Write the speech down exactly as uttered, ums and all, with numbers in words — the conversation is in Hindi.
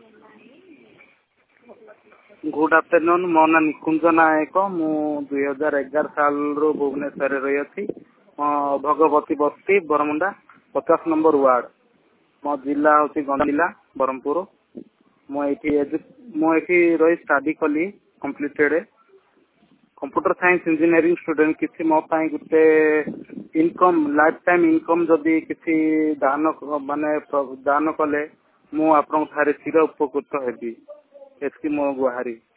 Good afternoon. मो ना निकुंज नायक। मु दुई हजार एगार साल रू भुवनेश्वर रही अच्छी। भगवती बस्ती बरमुंडा पचास नंबर वार्ड। मो जिला हूँ गंज जिला ब्रह्मपुर। मुझे रही स्टडी कली completed computer science engineering student. किसी मो गोटे इनकम लाइफ टाइम इनकम जदि किसी दान माने दान कले मु आपन थारे चिर उपकृत हेबी। एसकी मो गुहारी।